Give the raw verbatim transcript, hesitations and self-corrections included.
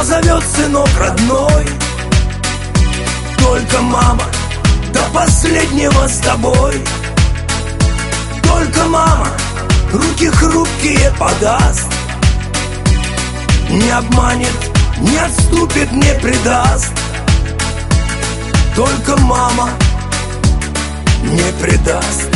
позовет сынок родной. Только мама до последнего с тобой. Только мама руки хрупкие подаст, не обманет, не отступит, не предаст. Только мама не предаст.